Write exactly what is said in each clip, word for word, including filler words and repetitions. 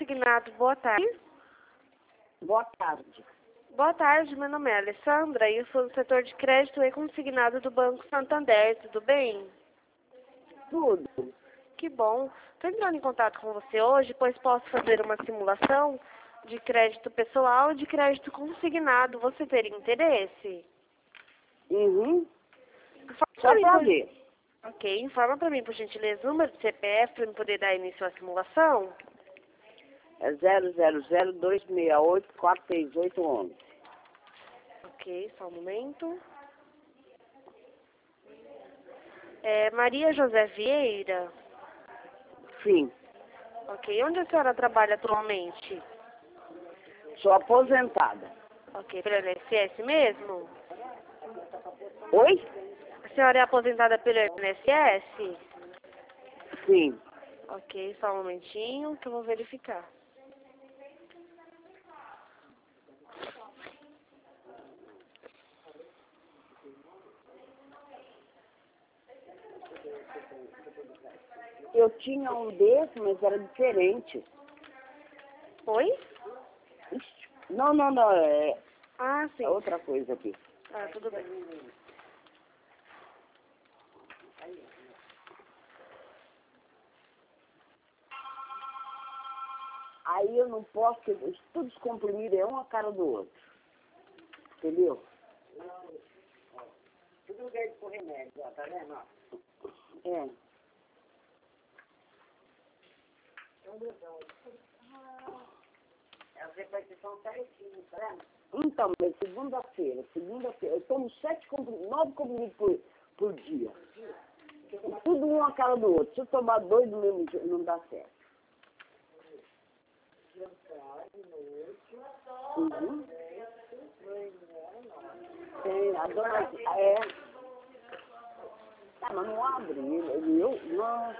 consignado, boa tarde. Boa tarde. Boa tarde, meu nome é Alessandra e eu sou do setor de crédito e consignado do Banco Santander, tudo bem? Tudo. Que bom. Estou entrando em contato com você hoje, pois posso fazer uma simulação de crédito pessoal e de crédito consignado. Você teria interesse? Uhum. Informa Só mim, pra por... ver. Ok, informa para mim, por gentileza, o número de C P F para eu poder dar início à simulação. É zero zero zero dois seis oito quatro seis oito um um. Ok, só um momento. É Maria José Vieira. Sim. Ok, onde a senhora trabalha atualmente? Sou aposentada. Ok, pelo I N S S mesmo? Oi? A senhora é aposentada pelo I N S S? Sim. Ok, só um momentinho que eu vou verificar. Eu tinha um desse, mas era diferente. Oi? Ixi, Não, não, não. É Ah, sim. é outra coisa aqui. Ah, tudo bem. Aí eu não posso, porque os- tudo comprimido é um a cara do outro. Entendeu? Tudo bem com remédio, ó, tá vendo? É. As repartições certinho, tá vendo? Então, mas segunda-feira, segunda-feira, eu tomo sete comprimidos, nove comprimidos por, por dia. Tudo um a cara do outro. Se eu tomar dois do mesmo dia, não dá certo. Uhum. Tem, a dona, é. Ah, mas não abre, ele, ele- eu, não.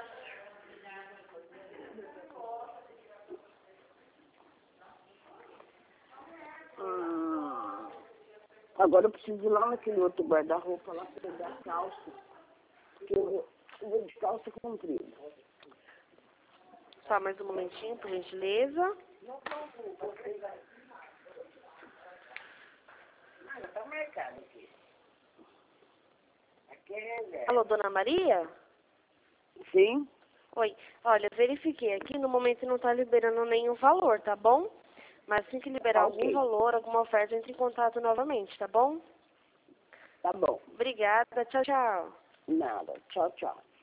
Ah, agora eu preciso ir lá naquele outro guarda-roupa lá pegar a calça. Porque eu vou, eu vou de calça comprida. Só mais um momentinho, por gentileza. Ah, tá marcado aqui. Aqui é reserva. Alô, dona Maria? Sim? Oi. Olha, verifiquei aqui, no momento não está liberando nenhum valor, tá bom? Mas assim que liberar Tá algum ok. valor, alguma oferta, entre em contato novamente, tá bom? Tá bom. Obrigada, tchau, tchau. Nada. Tchau, tchau.